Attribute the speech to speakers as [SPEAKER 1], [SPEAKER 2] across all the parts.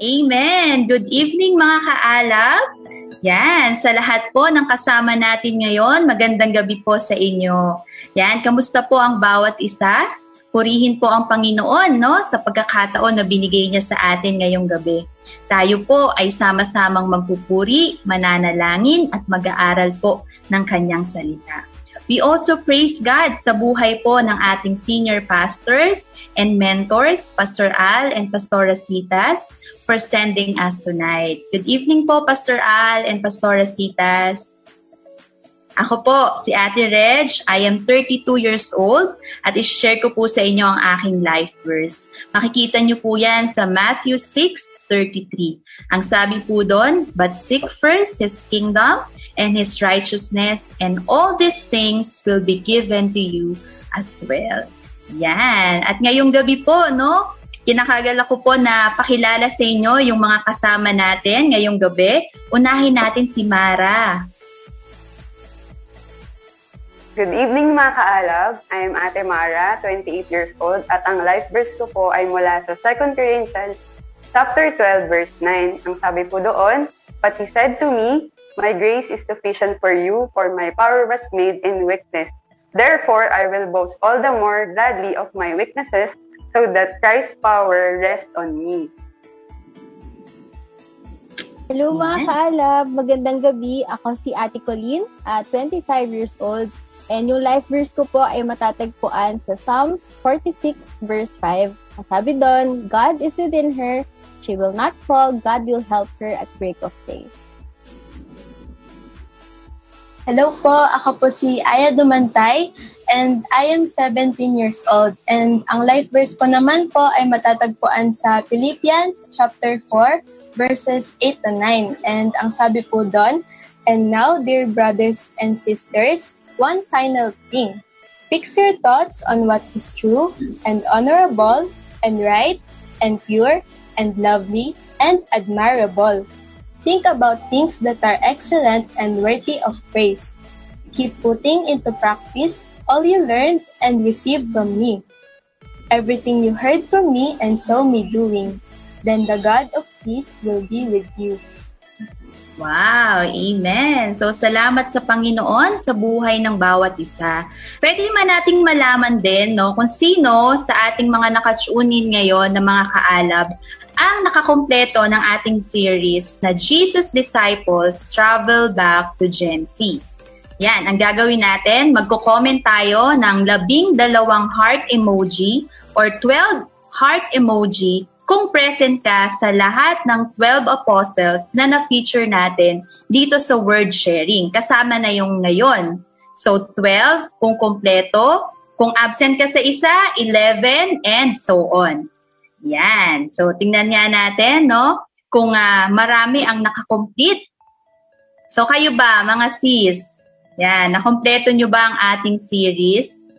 [SPEAKER 1] Amen! Good evening mga kaalab! Yan, sa lahat po ng kasama natin ngayon, magandang gabi po sa inyo. Yan, kamusta po ang bawat isa? Purihin po ang Panginoon, no, sa pagkakataon na binigay niya sa atin ngayong gabi. Tayo po ay sama-samang magpupuri, mananalangin at mag-aaral po ng kanyang salita. We also praise God sa buhay po ng ating senior pastors and mentors, Pastor Al and Pastor Rasitas, for sending us tonight. Good evening po, Pastor Al and Pastor Rasitas. Ako po, si Ate Reg. I am 32 years old at i-share ko po sa inyo ang aking life verse. Makikita niyo po yan sa Matthew 6:33. Ang sabi po doon, "But seek first His kingdom and His righteousness, and all these things will be given to you as well." Yan. At ngayong gabi po, no, kinakagala ko po na pakilala sa inyo yung mga kasama natin ngayong gabi. Unahin natin si Mara.
[SPEAKER 2] Good evening mga kaalab. I am Ate Mara, 28 years old, at ang life verse ko po ay mula sa 2 Corinthians chapter 12, verse 9. Ang sabi po doon, "But He said to me, my grace is sufficient for you, for my power was made in weakness. Therefore, I will boast all the more gladly of my weaknesses, so that Christ's power rests on me."
[SPEAKER 3] Hello mga kaalab, magandang gabi. Ako si Ate Colleen, 25 years old. And yung life verse ko po ay matatagpuan sa Psalms 46 verse 5. Sabi doon, "God is within her, she will not fall, God will help her at break of day."
[SPEAKER 4] Hello po, ako po si Aya Dumantay and I am 17 years old. And ang life verse ko naman po ay matatagpuan sa Philippians chapter 4 verses 8 to 9. And ang sabi po doon, "And now, dear brothers and sisters, one final thing. Fix your thoughts on what is true and honorable and right and pure and lovely and admirable. Think about things that are excellent and worthy of praise. Keep putting into practice all you learned and received from me. Everything you heard from me and saw me doing. Then the God of peace will be with you."
[SPEAKER 1] Wow, amen. So, salamat sa Panginoon sa buhay ng bawat isa. Pwede man nating malaman din, no, kung sino sa ating mga nakatunin ngayon na mga kaalab ang nakakompleto ng ating series na Jesus Disciples Travel Back to Gen Z. Yan, ang gagawin natin, magko-comment tayo ng 12 heart emoji or 12 heart emoji kung present ka sa lahat ng 12 apostles na na-feature natin dito sa word sharing. Kasama na yung ngayon. So, 12 kung kompleto. Kung absent ka sa isa, 11, and so on. Yan. So, tingnan nga natin, no? Kung marami ang nakakomplete. So, kayo ba, mga sis? Yan. Nakompleto nyo ba ang ating series?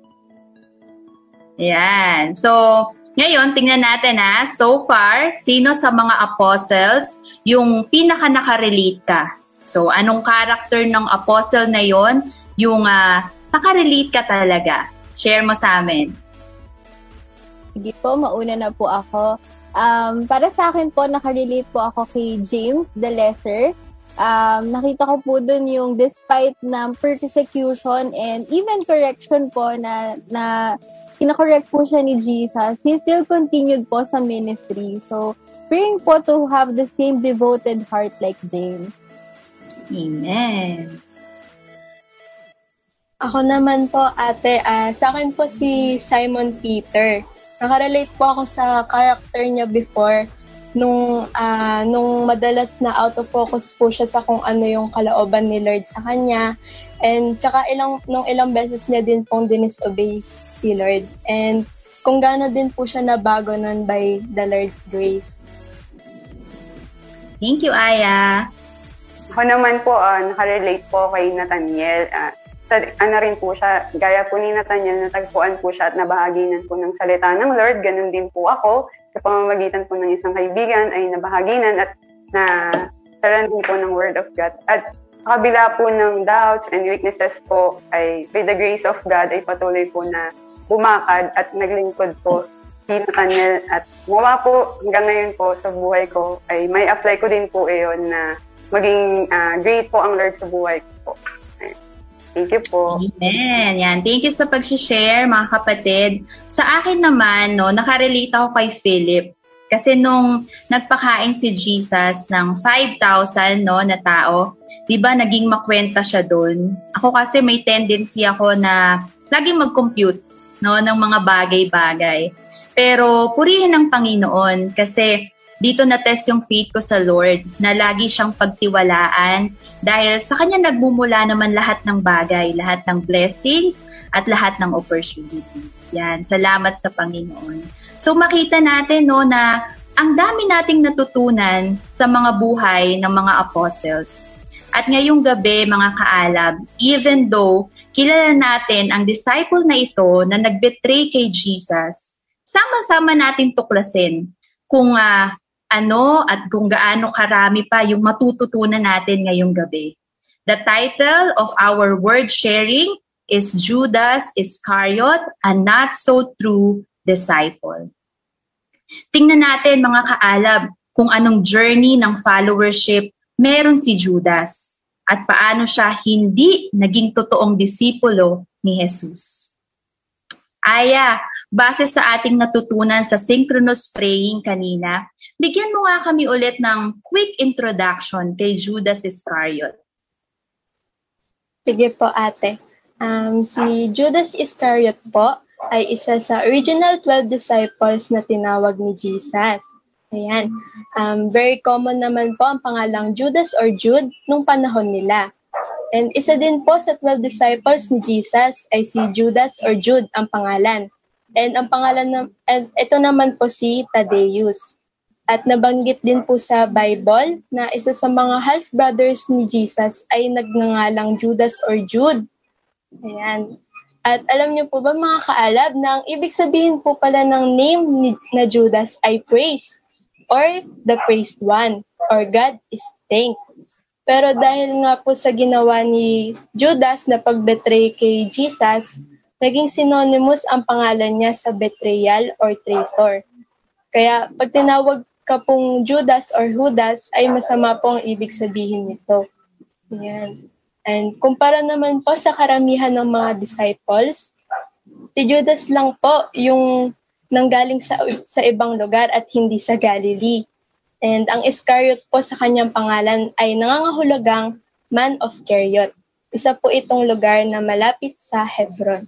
[SPEAKER 1] Yan. So, ngayon, tingnan natin so far, sino sa mga apostles yung pinaka-nakarelate ka? So, anong character ng apostle na yon yung nakarelate ka talaga? Share mo sa amin.
[SPEAKER 3] Sige po, mauna na po ako. Para sa akin po, nakarelate po ako kay James the Lesser. Nakita ko po dun yung despite ng persecution and even correction po na kinakorrect po siya ni Jesus, he still continued po sa ministry. So, praying po to have the same devoted heart like James.
[SPEAKER 1] Amen.
[SPEAKER 4] Ako naman po, ate, sa akin po si Simon Peter. Nakarelate po ako sa character niya before nung madalas na out of focus po siya sa kung ano yung kalooban ni Lord sa kanya. And tsaka nung ilang beses niya din pong dinisobey si Lord. And kung gaano din po siya nabago nun by the Lord's grace.
[SPEAKER 1] Thank you, Aya.
[SPEAKER 2] Ako naman po, nakarelate po kay Nathaniel. Rin po siya, gaya po ni Nathaniel, natagpuan po siya at nabahaginan po ng salita ng Lord. Ganun din po ako. Sa pamamagitan po ng isang kaibigan ay nabahaginan at nasaran din po ng Word of God. At sa kabila po ng doubts and weaknesses po, ay by the grace of God ay patuloy po na bumakad at naglingkod po Nathaniel, at mula po hanggang ngayon po sa buhay ko ay may apply ko din po iyon na maging great po ang Lord sa buhay ko po. Thank you po.
[SPEAKER 1] Amen. Yan. Thank you sa pag-share, mga kapatid. Sa akin naman, no, nakarelate ako kay Philip. Kasi nung nagpakain si Jesus ng 5,000 no, na tao, di ba naging makwenta siya doon? Ako kasi may tendency ako na laging mag-compute no, ng mga bagay-bagay. Pero purihin ng Panginoon kasi dito na-test yung faith ko sa Lord na lagi siyang pagtiwalaan dahil sa Kanya nagmumula naman lahat ng bagay, lahat ng blessings at lahat ng opportunities. Yan, salamat sa Panginoon. So makita natin no, na ang dami nating natutunan sa mga buhay ng mga apostles. At ngayong gabi, mga kaalab, even though kilala natin ang disciple na ito na nag-betray kay Jesus, sama-sama natin tuklasin kung ano at kung gaano karami pa yung matututunan natin ngayong gabi. The title of our word sharing is Judas Iscariot, a not so true disciple. Tingnan natin mga kaalab kung anong journey ng followership meron si Judas at paano siya hindi naging totoong disipulo ni Jesus. Aya, base sa ating natutunan sa synchronous praying kanina, bigyan mo nga kami ulit ng quick introduction kay Judas Iscariot.
[SPEAKER 4] Sige po, ate. Si Judas Iscariot po ay isa sa original 12 disciples na tinawag ni Jesus. Ayan. Very common naman po ang pangalang Judas or Jude nung panahon nila. And isa din po sa 12 disciples ni Jesus ay si Judas or Jude ang pangalan. And ang pangalan ito naman po si Thaddeus. At nabanggit din po sa Bible na isa sa mga half-brothers ni Jesus ay nagngangalang Judas or Jude. Ayan. At alam niyo po ba mga kaalab na ang ibig sabihin po pala ng name na Judas ay praise or the praised one or God is thanked. Pero dahil nga po sa ginawa ni Judas na pagbetray kay Jesus, naging synonymous ang pangalan niya sa betrayal or traitor. Kaya pag tinawag ka pong Judas or Judas, ay masama po ang ibig sabihin nito. Yan. And kumpara naman po sa karamihan ng mga disciples, si Judas lang po yung nanggaling sa ibang lugar at hindi sa Galilee. And ang Iscariot po sa kanyang pangalan ay nangangahulugang Man of Keriot. Isa po itong lugar na malapit sa Hebron.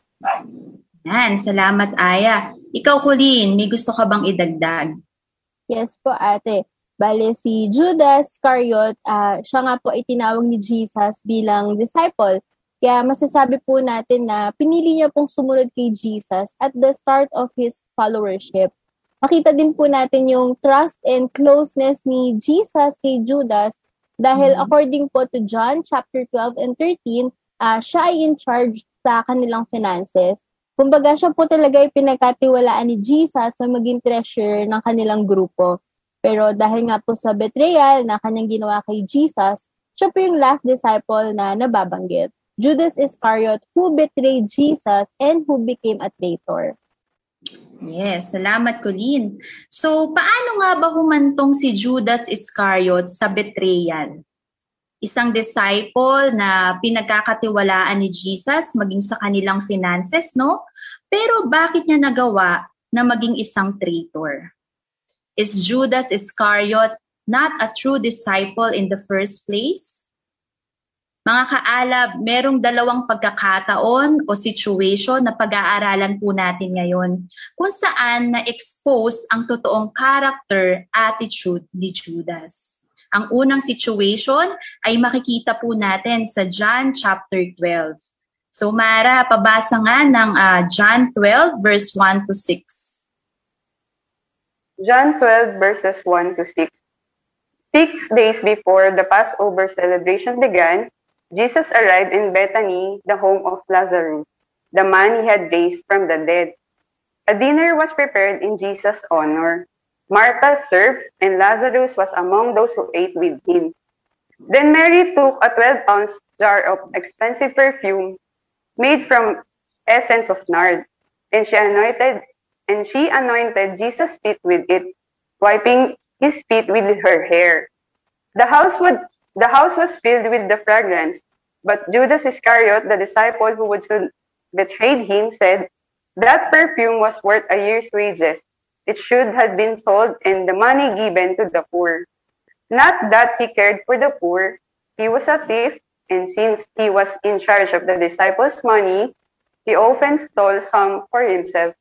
[SPEAKER 1] Yan, salamat Aya. Ikaw, Colleen, may gusto ka bang idagdag?
[SPEAKER 3] Yes po, ate. Bale, si Judas Iscariot, siya nga po ay tinawag ni Jesus bilang disciple. Kaya masasabi po natin na pinili niya pong sumunod kay Jesus at the start of his followership. Makita din po natin yung trust and closeness ni Jesus kay Judas dahil according po to John chapter 12 and 13, siya ay in charge sa kanilang finances. Kumbaga siya po talaga ay pinagkatiwalaan ni Jesus na maging treasurer ng kanilang grupo. Pero dahil nga po sa betrayal na kanyang ginawa kay Jesus, siya po yung last disciple na nababanggit. Judas Iscariot who betrayed Jesus and who became a traitor.
[SPEAKER 1] Yes, salamat Colleen. So, paano nga ba humantong si Judas Iscariot sa betrayal? Isang disciple na pinagkakatiwalaan ni Jesus maging sa kanilang finances, no? Pero bakit niya nagawa na maging isang traitor? Is Judas Iscariot not a true disciple in the first place? Mga kaalab, merong dalawang pagkakataon o situation na pag-aaralan po natin ngayon kung saan na-expose ang totoong character, attitude ni Judas. Ang unang situation ay makikita po natin sa John chapter 12. So Mara, pabasa nga ng John 12 verse 1 to 6.
[SPEAKER 2] John 12 verses 1 to 6. 6 days before the Passover celebration began, Jesus arrived in Bethany, the home of Lazarus, the man he had raised from the dead. A dinner was prepared in Jesus' honor. Martha served, and Lazarus was among those who ate with him. Then Mary took a 12-ounce jar of expensive perfume made from essence of nard, and she anointed and she anointed Jesus' feet with it, wiping his feet with her hair. The house was filled with the fragrance, but Judas Iscariot, the disciple who would soon betray him, said, "That perfume was worth a year's wages. It should have been sold and the money given to the poor." Not that he cared for the poor, he was a thief, and since he was in charge of the disciples' money, he often stole some for himself.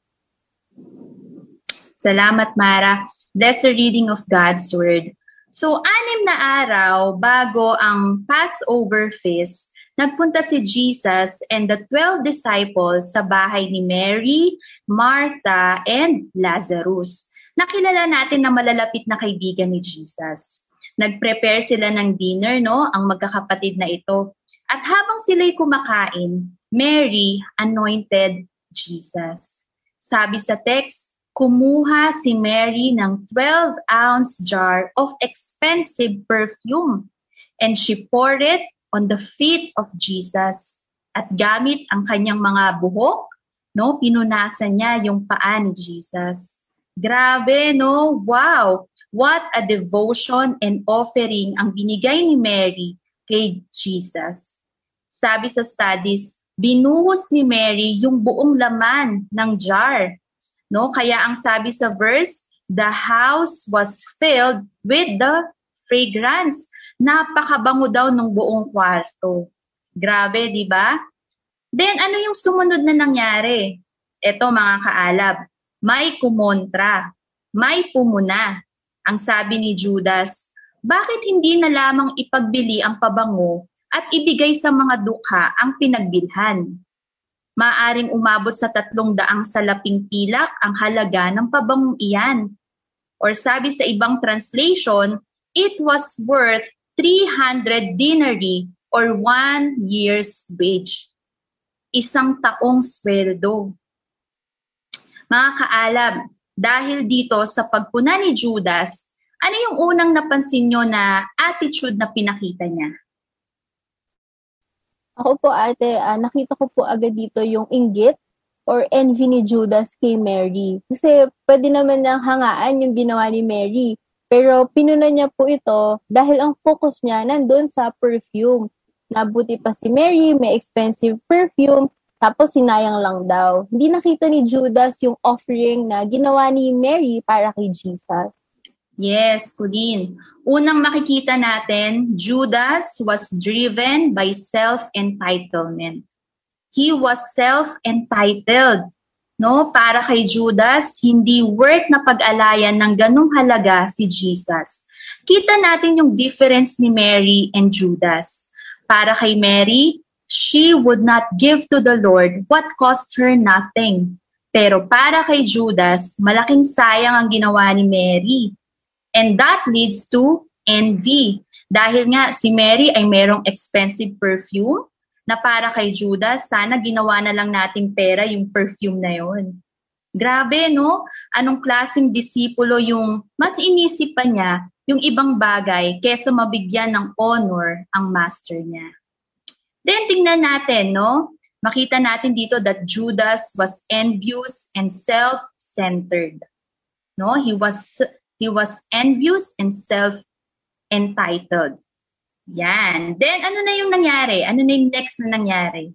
[SPEAKER 1] Salamat, Mara. That's the reading of God's Word. So, 6 na araw bago ang Passover feast, nagpunta si Jesus and the 12 disciples sa bahay ni Mary, Martha, and Lazarus. Nakilala natin na malalapit na kaibigan ni Jesus. Nag-prepare sila ng dinner, no? Ang magkakapatid na ito. At habang sila'y kumakain, Mary anointed Jesus. Sabi sa text, kumuha si Mary ng 12-ounce jar of expensive perfume and she poured it on the feet of Jesus. At gamit ang kanyang mga buhok, no, pinunasan niya yung paa ni Jesus. Grabe, no? Wow! What a devotion and offering ang binigay ni Mary kay Jesus. Sabi sa studies, binuhos ni Mary yung buong laman ng jar. No? Kaya ang sabi sa verse, the house was filled with the fragrance. Napakabango daw ng buong kwarto. Grabe, di ba? Then, ano yung sumunod na nangyari? Ito mga kaalab, may kumontra, may pumuna. Ang sabi ni Judas, bakit hindi na lamang ipagbili ang pabango at ibigay sa mga dukha ang pinagbilhan? Maaring umabot sa 300 salaping pilak ang halaga ng pabangong iyan. Or sabi sa ibang translation, it was worth 300 denarii or 1 year's wage. 1 taong sweldo. Mga kaalab, dahil dito sa pagpuna ni Judas, ano yung unang napansin nyo na attitude na pinakita niya?
[SPEAKER 3] Ako po ate, nakita ko po agad dito yung inggit or envy ni Judas kay Mary. Kasi pwede naman nang hangaan yung ginawa ni Mary. Pero pinuna niya po ito dahil ang focus niya nandun sa perfume. Nabuti pa si Mary, may expensive perfume, tapos sinayang lang daw. Hindi nakita ni Judas yung offering na ginawa ni Mary para kay Jesus.
[SPEAKER 1] Yes, Colleen. Unang makikita natin, Judas was driven by self-entitlement. He was self-entitled. No, para kay Judas, hindi worth na pag-alayan ng ganung halaga si Jesus. Kita natin yung difference ni Mary and Judas. Para kay Mary, she would not give to the Lord what cost her nothing. Pero para kay Judas, malaking sayang ang ginawa ni Mary. And that leads to envy. Dahil nga si Mary ay merong expensive perfume na para kay Judas, sana ginawa na lang nating pera yung perfume na yon. Grabe, no? Anong klaseng disipulo yung mas inisip pa niya yung ibang bagay kesa mabigyan ng honor ang master niya. Then tingnan natin, no? Makita natin dito that Judas was envious and self-centered. No? He was envious and self-entitled. Yan. Then, ano na yung nangyari? Ano na yung next na nangyari?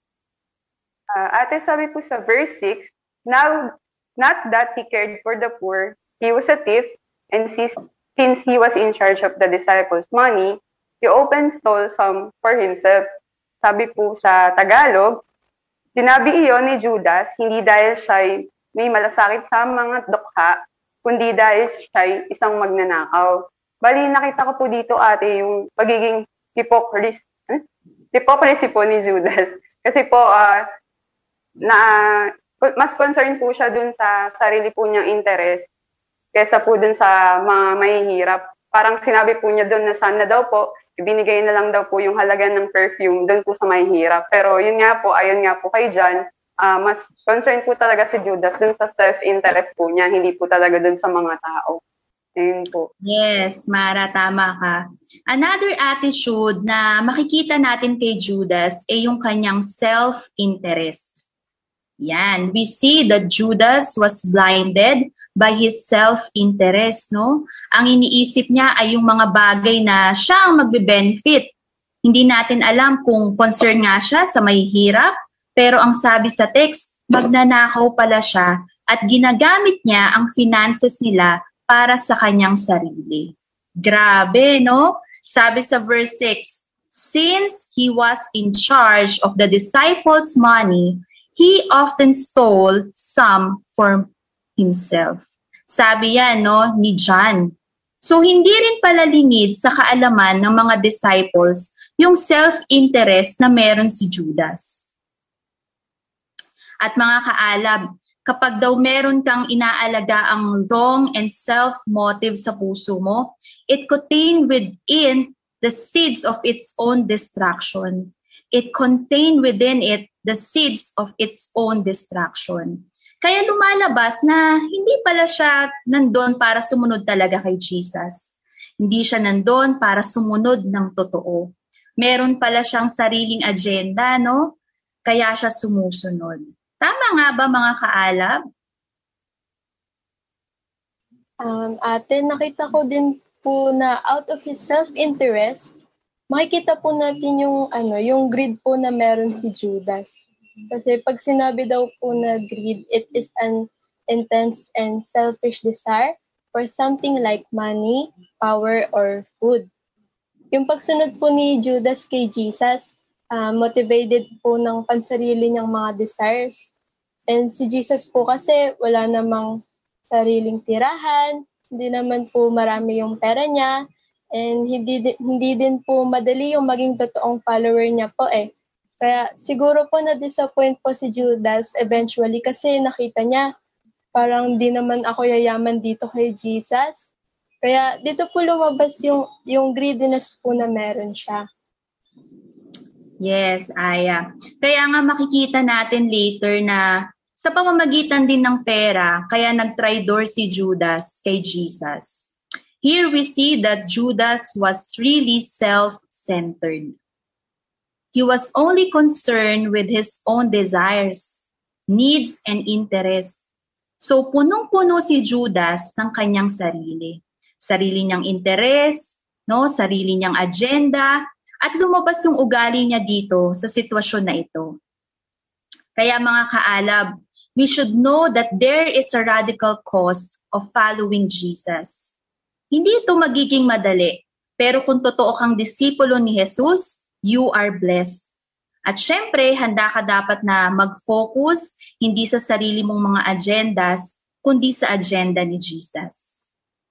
[SPEAKER 2] Ate, sabi po sa verse 6, now, not that he cared for the poor, he was a thief, and since he was in charge of the disciples' money, he often stole some for himself. Sabi po sa Tagalog, sinabi iyon ni Judas, hindi dahil siya'y may malasakit sa mga dukha, kundi dahil siya'y isang magnanakaw. Bali, nakita ko po dito ate yung pagiging hypocrisy po ni Judas. Kasi po, mas concerned po siya dun sa sarili po niyang interest kesa po dun sa mga mahihirap. Parang sinabi po niya dun na sana daw po, ibinigay na lang daw po yung halaga ng perfume dun po sa mahihirap. Pero yun nga po, ayon nga po kay John, mas concerned po talaga si Judas dun sa self-interest po niya, hindi po talaga dun sa mga tao. Ayun po.
[SPEAKER 1] Yes, Mara, tama ka. Another attitude na makikita natin kay Judas ay yung kanyang self-interest. Yan, we see that Judas was blinded by his self-interest, no? Ang iniisip niya ay yung mga bagay na siya ang magbe-benefit. Hindi natin alam kung concern nga siya sa mahihirap, pero ang sabi sa text, magnanakaw pala siya at ginagamit niya ang finances nila para sa kanyang sarili. Grabe, no? Sabi sa verse 6, since he was in charge of the disciples' money, he often stole some for himself. Sabi yan, no, ni John. So, hindi rin pala lingid sa kaalaman ng mga disciples yung self-interest na meron si Judas. At mga kaalab, kapag daw meron kang inaalaga ang wrong and self-motive sa puso mo, it contained within the seeds of its own destruction. It contained within it the seeds of its own destruction. Kaya lumalabas na hindi pala siya nandun para sumunod talaga kay Jesus. Hindi siya nandun para sumunod ng totoo. Meron pala siyang sariling agenda, no? Kaya siya sumusunod. Tama nga ba mga kaalab?
[SPEAKER 4] Ate, nakita ko din po na out of his self-interest, makikita po natin yung greed po na meron si Judas. Kasi pag sinabi daw po na greed, it is an intense and selfish desire for something like money, power, or food. Yung pagsunod po ni Judas kay Jesus, motivated po ng pansarili niyang mga desires. And si Jesus po kasi wala namang sariling tirahan, hindi naman po marami yung pera niya, and hindi din po madali yung maging totoong follower niya po eh. Kaya siguro po na-disappoint po si Judas eventually kasi nakita niya parang di naman ako yayaman dito kay Jesus. Kaya dito po lumabas yung greediness po na meron siya.
[SPEAKER 1] Yes, Aya. Kaya nga makikita natin later na sa pamamagitan din ng pera, kaya nag-traitor si Judas kay Jesus. Here we see that Judas was really self-centered. He was only concerned with his own desires, needs, and interests. So punong-puno si Judas ng kanyang sarili. Sarili niyang interes, no? Sarili niyang agenda, at lumabas yung ugali niya dito sa sitwasyon na ito. Kaya mga kaalab, we should know that there is a radical cost of following Jesus. Hindi ito magiging madali, pero kung totoo kang disipulo ni Jesus, you are blessed. At syempre, handa ka dapat na mag-focus hindi sa sarili mong mga agendas, kundi sa agenda ni Jesus.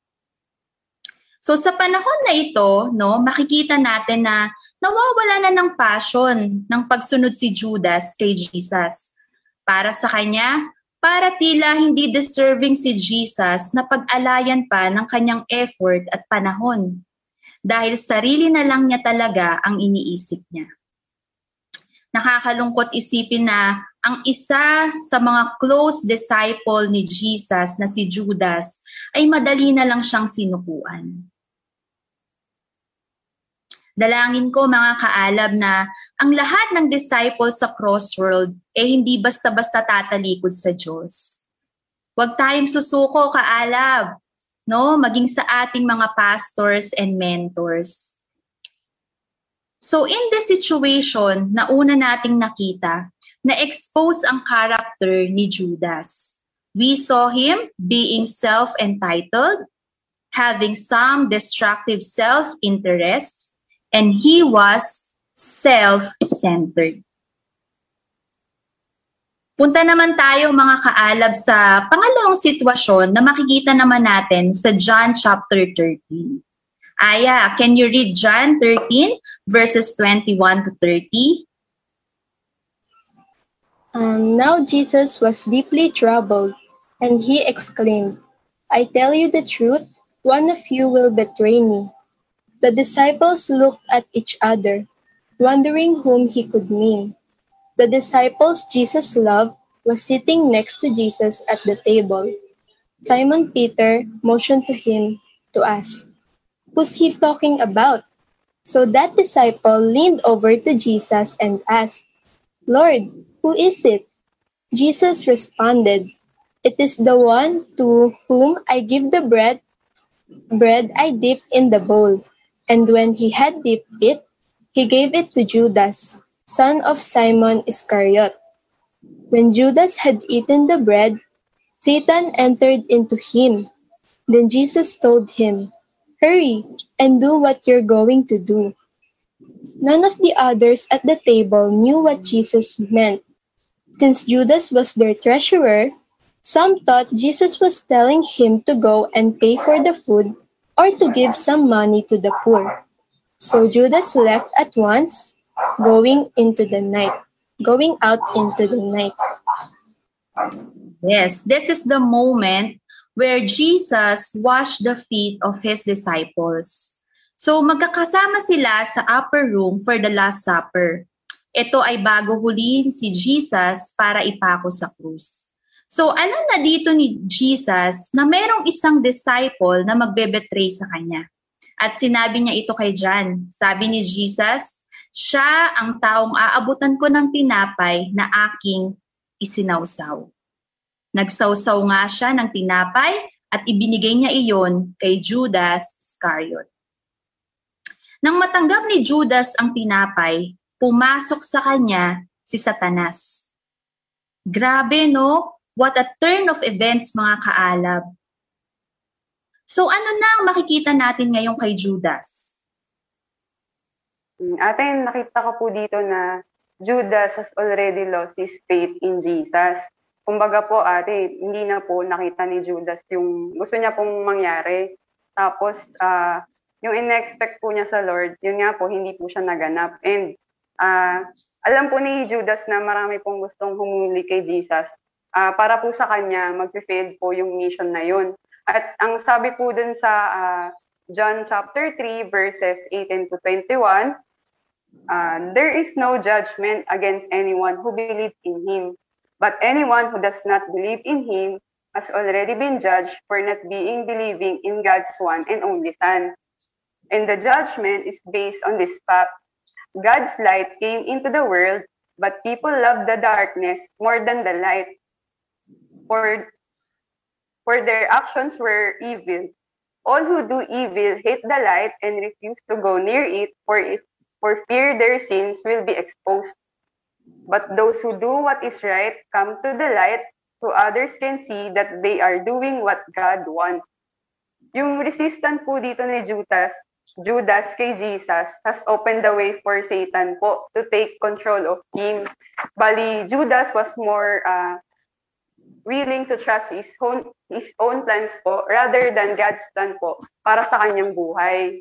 [SPEAKER 1] So sa panahon na ito, no, makikita natin na nawawala na ng passion ng pagsunod si Judas kay Jesus. Para sa kanya, para tila hindi deserving si Jesus na pag-alayan pa ng kanyang effort at panahon. Dahil sarili na lang niya talaga ang iniisip niya. Nakakalungkot isipin na ang isa sa mga close disciple ni Jesus na si Judas ay madali na lang siyang sinukuan. Dalangin ko mga kaalab na ang lahat ng disciples sa Crossworld hindi basta-basta tatalikod sa Diyos. Huwag tayong susuko kaalab, no? Maging sa ating mga pastors and mentors. So in this situation, na una nating nakita, na-expose ang character ni Judas. We saw him being self-entitled, having some destructive self-interest, and he was self-centered. Punta naman tayo mga kaalab sa pangalawang sitwasyon na makikita naman natin sa John chapter 13. Aya, can you read John 13 verses 21 to 30?
[SPEAKER 4] Now Jesus was deeply troubled, and he exclaimed, I tell you the truth, one of you will betray me. The disciples looked at each other, wondering whom he could mean. The disciples Jesus loved was sitting next to Jesus at the table. Simon Peter motioned to him to ask, who's he talking about? So that disciple leaned over to Jesus and asked, Lord, who is it? Jesus responded, "It is the one to whom I give the bread I dip in the bowl." And when he had dipped it, he gave it to Judas, son of Simon Iscariot. When Judas had eaten the bread, Satan entered into him. Then Jesus told him, "Hurry and do what you're going to do." None of the others at the table knew what Jesus meant. Since Judas was their treasurer, some thought Jesus was telling him to go and pay for the food or to give some money to the poor. So Judas left at once, going out into the night.
[SPEAKER 1] Yes, this is the moment where Jesus washed the feet of his disciples. So magkakasama sila sa upper room for the Last Supper. Ito ay bago hulihin si Jesus para ipako sa krus. So alam na dito ni Jesus na merong isang disciple na magbe-betray sa kanya. At sinabi niya ito kay John. Sabi ni Jesus, "Siya ang taong aabutan ko ng tinapay na aking isinawsaw." Nagsawsaw nga siya ng tinapay at ibinigay niya iyon kay Judas Iscariot. Nang matanggap ni Judas ang tinapay, pumasok sa kanya si Satanas. Grabe, no? What a turn of events, mga kaalab. So ano na ang makikita natin ngayon kay Judas?
[SPEAKER 2] Ate, nakita ko po dito na Judas has already lost his faith in Jesus. Kumbaga po ate, hindi na po nakita ni Judas yung gusto niya pong mangyari. Tapos, yung in-expect po niya sa Lord, yun nga po, hindi po siya naganap. And alam po ni Judas na marami pong gustong humuli kay Jesus. Para po sa kanya, mag-fail po yung mission na yun. At ang sabi po dun sa John chapter 3, verses 18 to 21, there is no judgment against anyone who believes in him. But anyone who does not believe in him has already been judged for not believing in God's one and only Son. And the judgment is based on this fact. God's light came into the world, but people loved the darkness more than the light, for their actions were evil. All who do evil hate the light and refuse to go near it, for fear their sins will be exposed. But those who do what is right come to the light, so others can see that they are doing what God wants. Yung resistant po dito ni Judas kay Jesus has opened the way for Satan po to take control of him. Bali, Judas was more willing to trust his own plans po rather than God's plan po para sa kanyang buhay.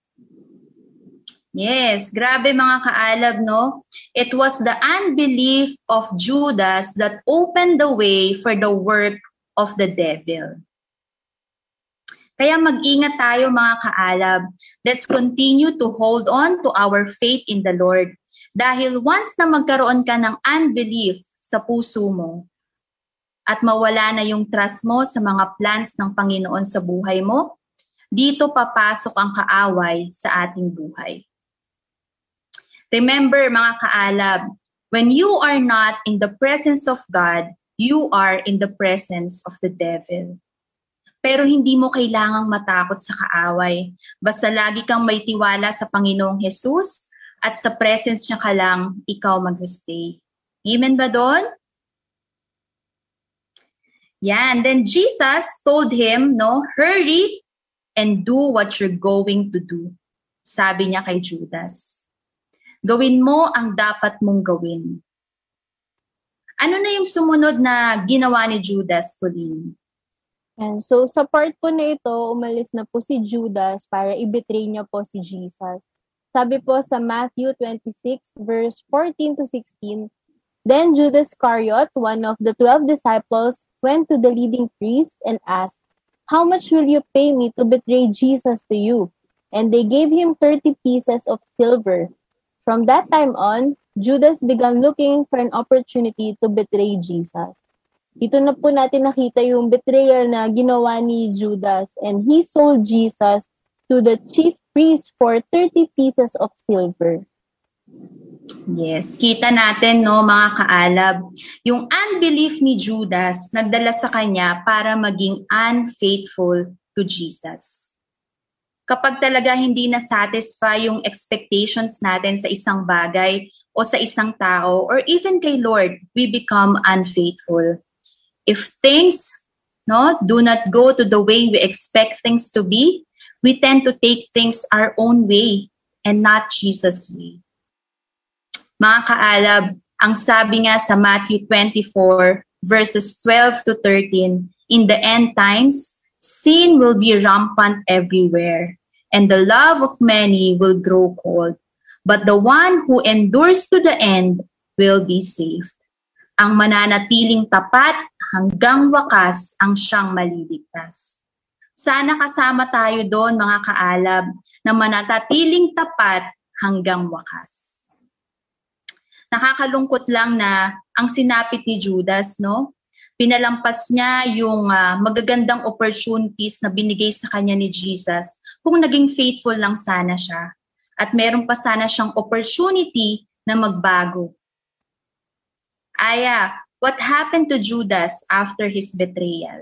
[SPEAKER 1] Yes, grabe mga kaalab, no? It was the unbelief of Judas that opened the way for the work of the devil. Kaya mag-ingat tayo mga kaalab. Let's continue to hold on to our faith in the Lord. Dahil once na magkaroon ka ng unbelief sa puso mo at mawala na yung trust mo sa mga plans ng Panginoon sa buhay mo, dito papasok ang kaaway sa ating buhay. Remember mga kaalab, when you are not in the presence of God, you are in the presence of the devil. Pero hindi mo kailangang matakot sa kaaway. Basta lagi kang may tiwala sa Panginoong Jesus at sa presence niya ka lang, ikaw mag-stay. Amen ba doon? Yan. Then Jesus told him, no, hurry and do what you're going to do. Sabi niya kay Judas. Gawin mo ang dapat mong gawin. Ano na yung sumunod na ginawa ni Judas, Pauline?
[SPEAKER 3] And so sa part po na ito, umalis na po si Judas para i-betray niya po si Jesus. Sabi po sa Matthew 26 verse 14 to 16, Then Judas Iscariot, one of the 12 disciples, went to the leading priest and asked, How much will you pay me to betray Jesus to you? And they gave him 30 pieces of silver. From that time on, Judas began looking for an opportunity to betray Jesus. Dito na po natin nakita yung betrayal na ginawa ni Judas, and he sold Jesus to the chief priest for 30 pieces of silver.
[SPEAKER 1] Yes, kita natin no mga kaalab, yung unbelief ni Judas nagdala sa kanya para maging unfaithful to Jesus. Kapag talaga hindi na-satisfy yung expectations natin sa isang bagay o sa isang tao or even kay Lord, we become unfaithful. If things do not go to the way we expect things to be, we tend to take things our own way and not Jesus' way. Mga kaalab, ang sabi nga sa Matthew 24 verses 12 to 13, in the end times, sin will be rampant everywhere, and the love of many will grow cold. But the one who endures to the end will be saved. Ang mananatiling tapat hanggang wakas ang siyang maliligtas. Sana kasama tayo doon mga kaalab na mananatiling tapat hanggang wakas. Nakakalungkot lang na ang sinapit ni Judas, pinalampas niya yung magagandang opportunities na binigay sa kanya ni Jesus kung naging faithful lang sana siya. At meron pa sana siyang opportunity na magbago. Aya, what happened to Judas after his betrayal?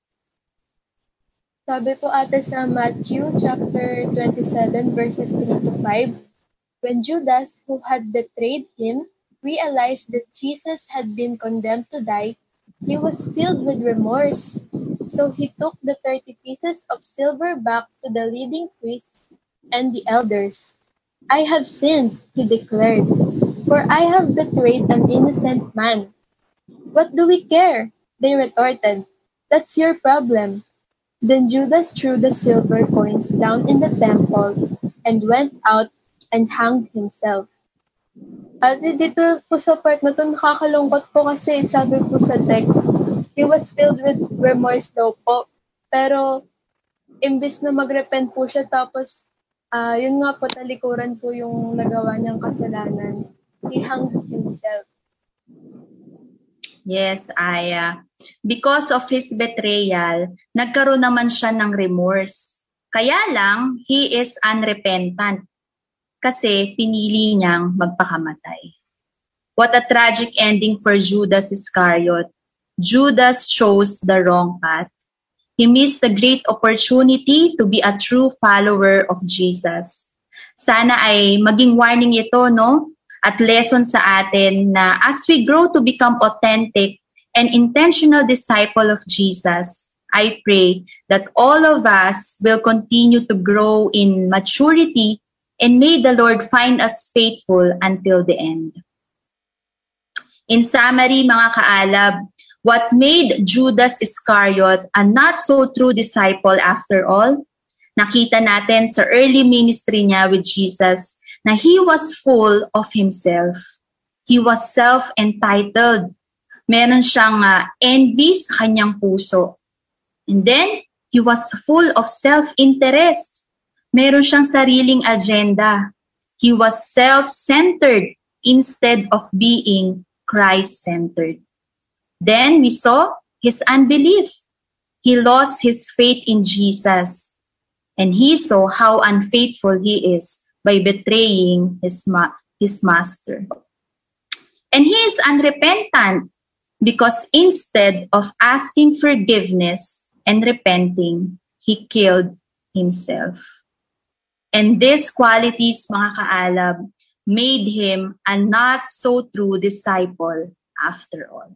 [SPEAKER 4] Sabi po ate sa Matthew chapter 27 verses 3 to 5, when Judas, who had betrayed him, realized that Jesus had been condemned to die, he was filled with remorse. So he took the 30 pieces of silver back to the leading priests and the elders. I have sinned, he declared, for I have betrayed an innocent man. What do we care? They retorted. That's your problem. Then Judas threw the silver coins down in the temple and went out and hanged himself. At dito po sa part na ito, nakakalungkot po kasi sabi po sa text, he was filled with remorse daw po. Pero, imbis na magrepent po siya, tapos, yun nga po, talikuran po yung nagawa niyang kasalanan. He hanged himself.
[SPEAKER 1] Yes, Aya. Because of his betrayal, nagkaroon naman siya ng remorse. Kaya lang, he is unrepentant. Kasi pinili niyang magpakamatay. What a tragic ending for Judas Iscariot. Judas chose the wrong path. He missed a great opportunity to be a true follower of Jesus. Sana ay maging warning ito, at lesson sa atin na as we grow to become authentic and intentional disciple of Jesus, I pray that all of us will continue to grow in maturity and may the Lord find us faithful until the end. In summary, mga kaalab, what made Judas Iscariot a not so true disciple after all? Nakita natin sa early ministry niya with Jesus na he was full of himself. He was self-entitled. Meron siyang envy sa kanyang puso. And then, he was full of self-interest. Meron siyang sariling agenda. He was self-centered instead of being Christ-centered. Then, we saw his unbelief. He lost his faith in Jesus. And he saw how unfaithful he is by betraying his master. And he is unrepentant because instead of asking forgiveness and repenting, he killed himself. And these qualities, mga kaalab, made him a not so true disciple after all.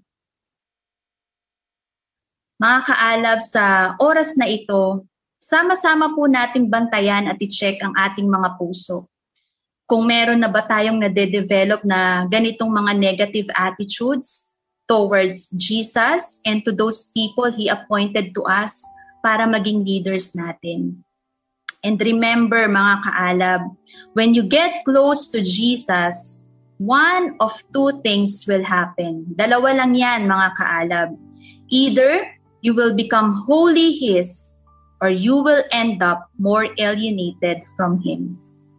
[SPEAKER 1] Mga kaalab, sa oras na ito, sama-sama po nating bantayan at i-check ang ating mga puso. Kung meron na ba tayong nade-develop na ganitong mga negative attitudes towards Jesus and to those people He appointed to us para maging leaders natin. And remember, mga kaalab, when you get close to Jesus, one of two things will happen. Dalawa lang yan, mga kaalab. Either you will become wholly His, or you will end up more alienated from Him.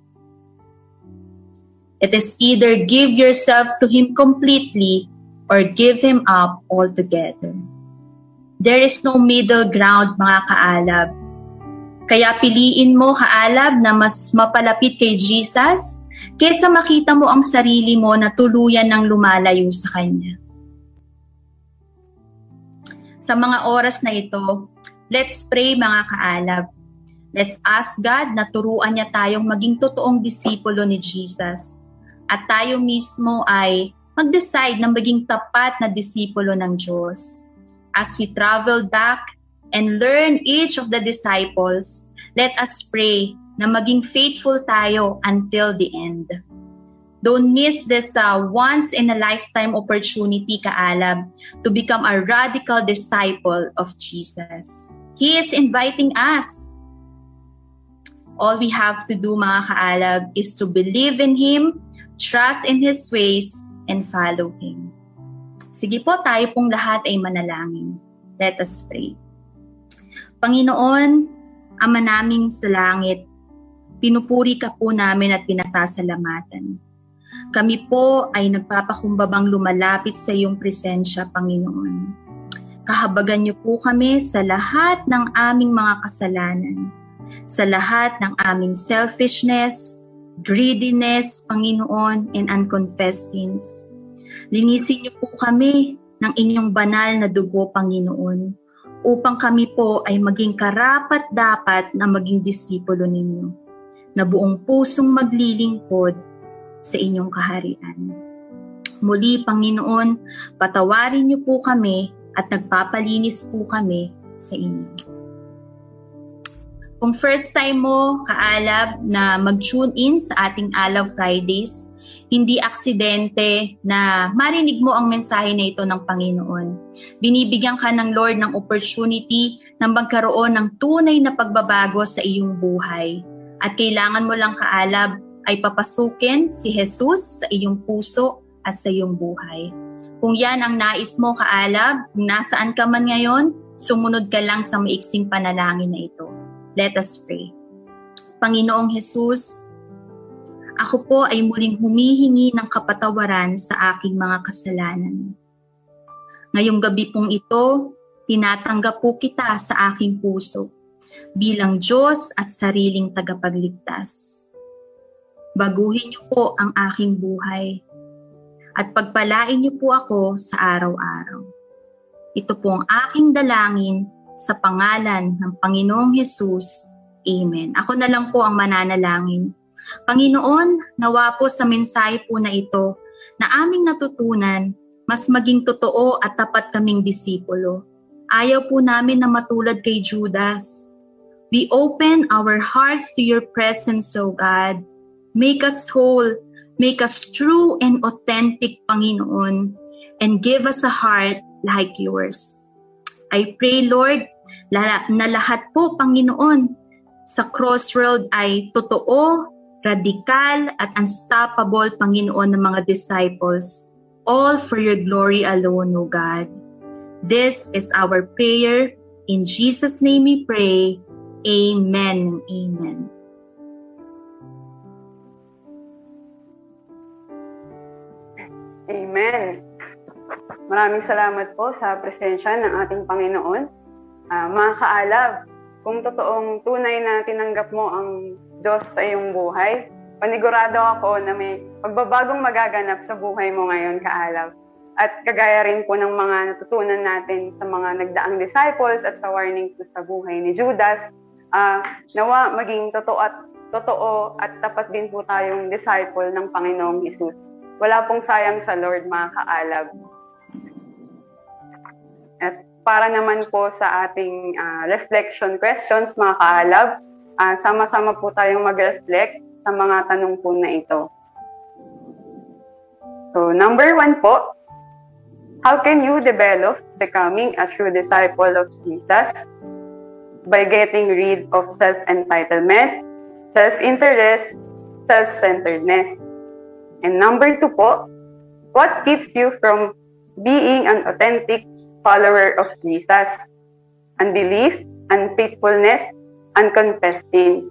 [SPEAKER 1] It is either give yourself to Him completely or give Him up altogether. There is no middle ground, mga kaalab. Kaya piliin mo, kaalab, na mas mapalapit kay Jesus kesa makita mo ang sarili mo na tuluyan ng lumalayo sa Kanya. Sa mga oras na ito, let's pray mga kaalab. Let's ask God na turuan niya tayong maging totoong disipulo ni Jesus. At tayo mismo ay mag-decide na maging tapat na disipulo ng Diyos. As we travel back and learn each of the disciples, let us pray na maging faithful tayo until the end. Don't miss this once-in-a-lifetime opportunity, kaalab, to become a radical disciple of Jesus. He is inviting us. All we have to do, mga kaalab, is to believe in Him, trust in His ways, and follow Him. Sige po, tayo pong lahat ay manalangin. Let us pray. Panginoon, Ama naming sa langit, pinupuri ka po namin at pinasasalamatan. Kami po ay nagpapakumbabang lumalapit sa iyong presensya, Panginoon. Kahabagan niyo po kami sa lahat ng aming mga kasalanan, sa lahat ng aming selfishness, greediness, Panginoon, and unconfessed sins. Linisin niyo po kami ng inyong banal na dugo, Panginoon, upang kami po ay maging karapat-dapat na maging disipulo ninyo, na buong pusong maglilingkod sa inyong kaharian. Muli, Panginoon, patawarin niyo po kami at nagpapalinis po kami sa inyo. Kung first time mo, kaalab, na mag-tune in sa ating Alaw Fridays, hindi aksidente na marinig mo ang mensahe na ito ng Panginoon. Binibigyan ka ng Lord ng opportunity na magkaroon ng tunay na pagbabago sa iyong buhay. At kailangan mo lang, kaalab, ay papasukin si Jesus sa iyong puso at sa iyong buhay. Kung yan ang nais mo, kaalab, kung nasaan ka man ngayon, sumunod ka lang sa maiksing panalangin na ito. Let us pray. Panginoong Jesus, ako po ay muling humihingi ng kapatawaran sa aking mga kasalanan. Ngayong gabi pong ito, tinatanggap po kita sa aking puso bilang Diyos at sariling tagapagligtas. Baguhin niyo po ang aking buhay at pagpalain niyo po ako sa araw-araw. Ito po ang aking dalangin sa pangalan ng Panginoong Jesus. Amen. Ako na lang po ang mananalangin. Panginoon, nawa po sa mensahe po na ito na aming natutunan, mas maging totoo at tapat kaming disipulo. Ayaw po namin na matulad kay Judas. We open our hearts to your presence, O God. Make us whole, make us true and authentic, Panginoon, and give us a heart like yours. I pray, Lord, na lahat po, Panginoon, sa Crossroad ay totoo, radikal at unstoppable, Panginoon, ng mga disciples, all for your glory alone, O God. This is our prayer. In Jesus' name we pray. Amen. Amen.
[SPEAKER 2] Amen. Maraming salamat po sa presensya ng ating Panginoon. Mga kaalab, kung totoong tunay na tinanggap mo ang Diyos sa iyong buhay, panigurado ako na may pagbabagong magaganap sa buhay mo ngayon, kaalab. At kagaya rin po ng mga natutunan natin sa mga nagdaang disciples at sa warning po sa buhay ni Judas, nawa maging totoo at tapat din po tayong disciple ng Panginoong Hesus. Wala pong sayang sa Lord, mga kaalab. At para naman po sa ating reflection questions, mga kaalab, sama-sama po tayong mag-reflect sa mga tanong po na ito. So, number 1 po, how can you develop becoming a true disciple of Jesus? By getting rid of self-entitlement, self-interest, self-centeredness. And number 2 po, what keeps you from being an authentic follower of Jesus? Unbelief, unfaithfulness, unconfessed sins.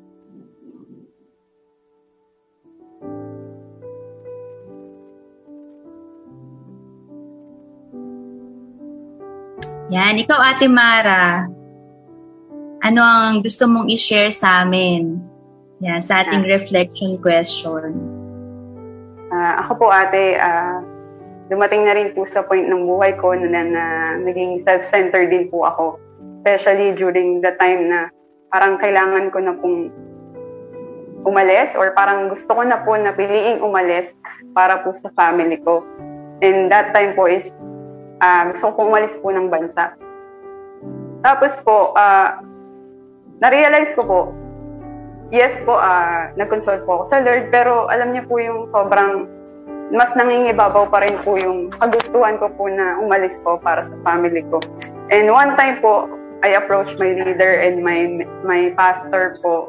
[SPEAKER 1] Yan, ikaw Ate Mara, ano ang gusto mong i-share sa amin? Yan, sa ating reflection question.
[SPEAKER 2] Ako po ate, dumating na rin po sa point ng buhay ko na naging self-centered din po ako. Especially during the time na parang kailangan ko na pong umalis or parang gusto ko na po na piliing umalis para po sa family ko. And that time po is gusto ko umalis po ng bansa. Tapos po, na-realize ko po, yes po, nag-consult po ako sa Lord, pero alam niyo po yung sobrang mas nangingibabaw pa rin po yung kagustuhan ko po na umalis po para sa family ko. And one time po, I approached my leader and my pastor po.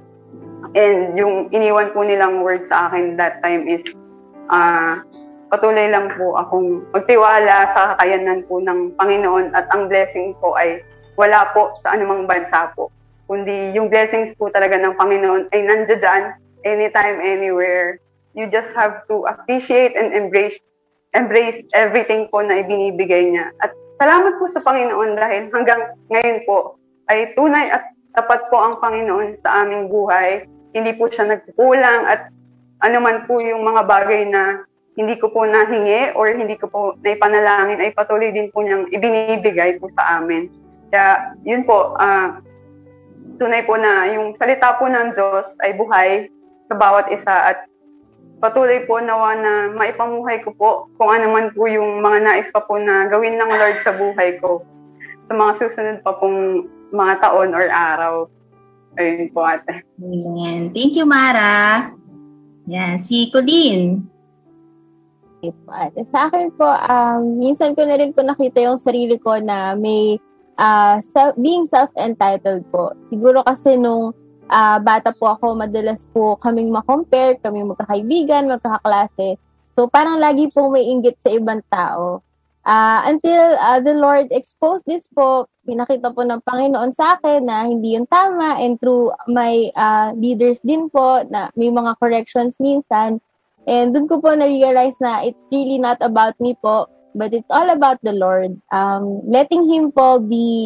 [SPEAKER 2] And yung iniwan po nilang word sa akin that time is, patuloy lang po akong magtiwala sa kakayanan po ng Panginoon at ang blessing po ay wala po sa anumang bansa po. Kundi yung blessings po talaga ng Panginoon ay nandiyan dyan, anytime, anywhere. You just have to appreciate and embrace everything po na ibinibigay niya. At salamat po sa Panginoon dahil hanggang ngayon po ay tunay at tapat po ang Panginoon sa aming buhay. Hindi po siya nagkukulang at anuman po yung mga bagay na hindi ko po nahingi or hindi ko po naipanalangin ay patuloy din po niyang ibinibigay po sa amin. Kaya yun po, tunay po na yung salita po ng Diyos ay buhay sa bawat isa at patuloy po nawa na maipamuhay ko po kung ano man po yung mga nais pa po na gawin ng Lord sa buhay ko sa mga susunod pa pong mga taon or araw. Ayun po ate.
[SPEAKER 1] Amen. Thank you, Mara. Yan, si Colleen.
[SPEAKER 3] Okay po, ate. Sa akin po, minsan ko na rin po nakita yung sarili ko na may being self-entitled po. Siguro kasi nung bata po ako, madalas po kaming ma-compare, kaming magkakaibigan, magkakaklase. So, parang lagi pong may inggit sa ibang tao. Until the Lord exposed this po, pinakita po ng Panginoon sa akin na hindi yun tama, and through my leaders din po, na may mga corrections minsan. And dun ko po na-realize na it's really not about me po, but it's all about the Lord. Letting Him po be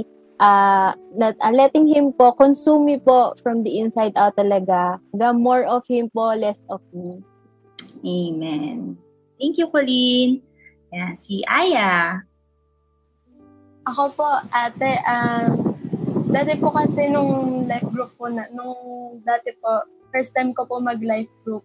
[SPEAKER 3] letting Him po consume me po from the inside out talaga. The more of Him po, less of me.
[SPEAKER 1] Amen. Thank you, Colleen. Yan, si Aya.
[SPEAKER 4] Ako po, ate, dati po kasi nung life group po, dati po, first time ko po mag-life group,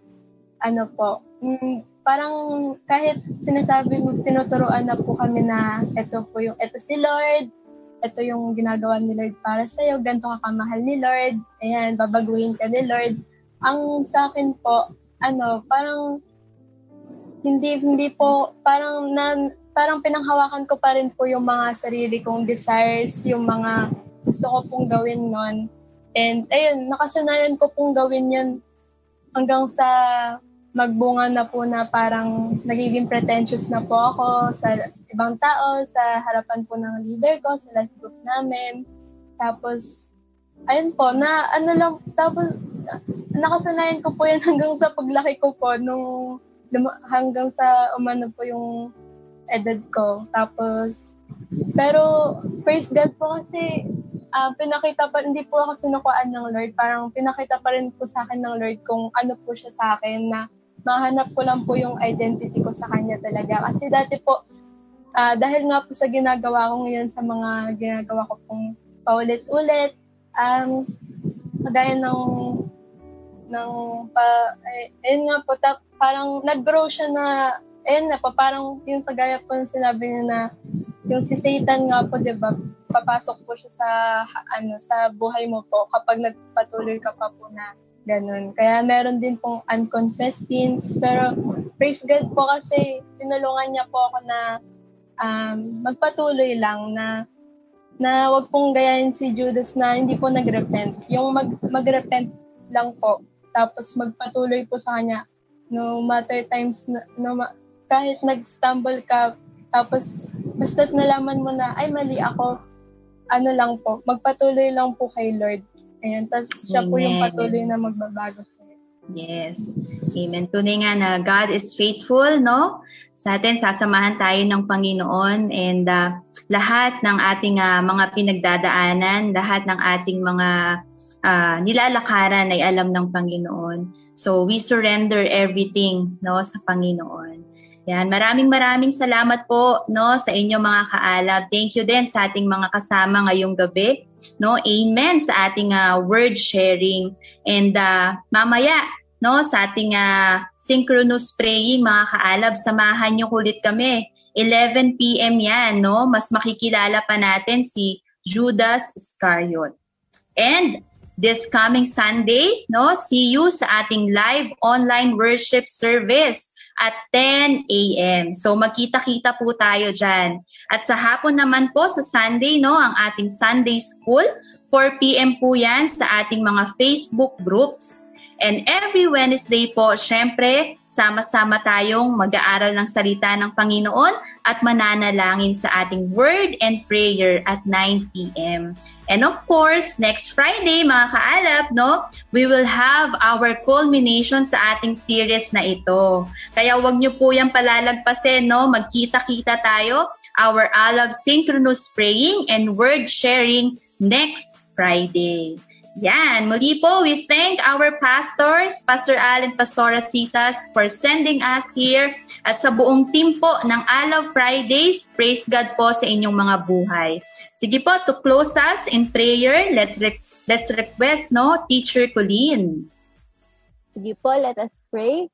[SPEAKER 4] parang kahit tinuturuan na po kami na ito si Lord, ito yung ginagawa ni Lord para sa'yo, ganito ka kamahal ni Lord, ayan, babaguhin ka ni Lord. Ang sa akin po, parang hindi po, parang pinanghawakan ko pa rin po yung mga sarili kong desires, yung mga gusto ko pong gawin nun. And ayun, nakasanayan ko pong gawin yun hanggang sa magbunga na po na parang nagiging pretentious na po ako sa ibang tao, sa harapan po ng leader ko, sa life group namin. Tapos, ayun po, tapos nakasanayan ko po yan hanggang sa paglaki ko po, hanggang sa umano po yung edad ko. Tapos, pero praise God po kasi pinakita pa, hindi po ako sinukuan ng Lord, parang pinakita pa rin po sa akin ng Lord kung ano po siya sa akin, na mahanap ko lang po yung identity ko sa Kanya talaga. Kasi dati po, dahil nga po sa ginagawa ko ngayon, sa mga ginagawa ko pong paulit-ulit, kagaya ayun nga po, parang nag-grow siya na, ayun na po, parang yung kagaya po yung sinabi niya na, yung si Satan nga po, diba, papasok po siya sa buhay mo po kapag nagpatuloy ka pa po na ganun. Kaya meron din pong unconfessed sins, pero praise God po kasi tinulungan niya po ako na magpatuloy lang, na wag pong gayahin si Judas na hindi po nag-repent. Yung mag-repent lang po, tapos magpatuloy po sa Kanya. No matter times, kahit nag-stumble ka, tapos basta't nalaman mo na, ay mali ako, lang po, magpatuloy lang po kay Lord. Ayan, tapos siya po yung patuloy na magbabago sa'yo.
[SPEAKER 1] Yes. Amen. Tunay nga na God is faithful, no? Sa atin, sasamahan tayo ng Panginoon, and lahat ng ating mga pinagdadaanan, lahat ng ating mga nilalakaran ay alam ng Panginoon. So we surrender everything, no, sa Panginoon. Yan, maraming salamat po, no, sa inyo mga kaalab. Thank you din sa ating mga kasama ngayong gabi, no. Amen sa ating word sharing. And mamaya, no, sa ating synchronous praying mga kaalab, samahan niyo ulit kami. 11 PM yan, no. Mas makikilala pa natin si Judas Iscariot. And this coming Sunday, no, see you sa ating live online worship service at 10 AM. So magkita-kita po tayo dyan. At sa hapon naman po sa Sunday, no, ang ating Sunday School, 4 PM po yan sa ating mga Facebook groups. And every Wednesday po, syempre, sama-sama tayong mag-aaral ng salita ng Panginoon at mananalangin sa ating word and prayer at 9 PM. And of course, next Friday, mga kaalab, no, we will have our culmination sa ating series na ito. Kaya wag niyo po yan palalagpasin, no, magkita-kita tayo, our Alab Synchronous Praying and Word Sharing next Friday. Yan, muli po, we thank our pastors, Pastor Al and Pastora Citas, for sending us here at sa buong team po ng Alab Fridays. Praise God po sa inyong mga buhay. Sige po, to close us in prayer, let's request, no, Teacher Colleen.
[SPEAKER 3] Sige po, let us pray.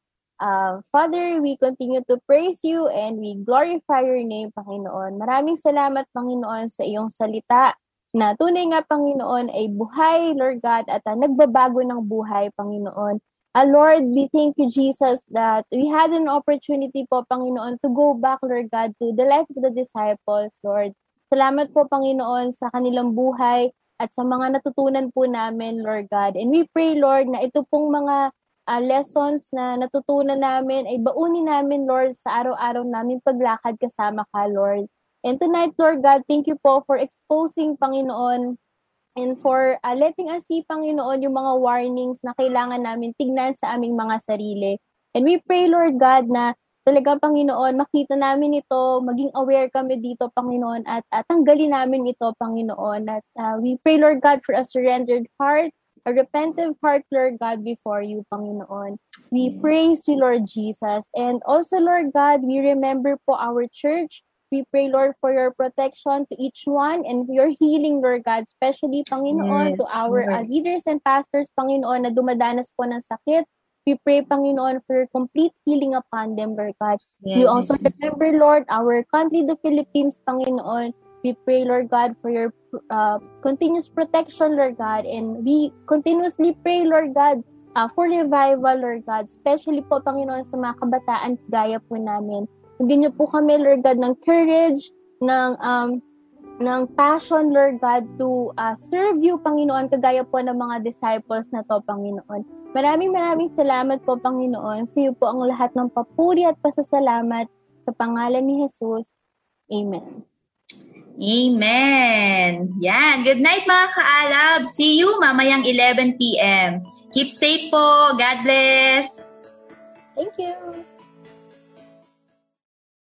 [SPEAKER 3] Father, we continue to praise you and we glorify your name, Panginoon. Maraming salamat, Panginoon, sa iyong salita na tunay nga, Panginoon, ay buhay, Lord God, at nagbabago ng buhay, Panginoon. Lord, we thank you, Jesus, that we had an opportunity po, Panginoon, to go back, Lord God, to the life of the disciples, Lord. Salamat po, Panginoon, sa kanilang buhay at sa mga natutunan po namin, Lord God. And we pray, Lord, na ito pong mga lessons na natutunan namin ay baunin namin, Lord, sa araw-araw namin paglakad kasama ka, Lord. And tonight, Lord God, thank you po for exposing, Panginoon, and for letting us see, Panginoon, yung mga warnings na kailangan namin tignan sa aming mga sarili. And we pray, Lord God, na talaga, Panginoon, makita namin ito, maging aware kami dito, Panginoon, at tanggalin namin ito, Panginoon. At we pray, Lord God, for a surrendered heart, a repentant heart, Lord God, before you, Panginoon. We praise you, Lord Jesus. And also, Lord God, we remember po our church. We pray, Lord, for your protection to each one and your healing, Lord God, especially, Panginoon, to our leaders and pastors, Panginoon, na dumadanas po ng sakit. We pray, Panginoon, for your complete healing upon them, Lord God. We also remember, Lord, our country, the Philippines, Panginoon. We pray, Lord God, for your continuous protection, Lord God. And we continuously pray, Lord God, for revival, Lord God, especially po, Panginoon, sa mga kabataan gaya po namin. Bigyan niyo po kami, Lord God, ng courage, ng passion, Lord God, to serve you, Panginoon, kagaya po ng mga disciples na to, Panginoon. Maraming salamat po, Panginoon. Sa iyo po ang lahat ng papuri at pasasalamat sa pangalan ni Jesus. Amen.
[SPEAKER 1] Amen. Yan. Good night, mga kaalab. See you mamayang 11 PM. Keep safe po. God bless.
[SPEAKER 3] Thank you.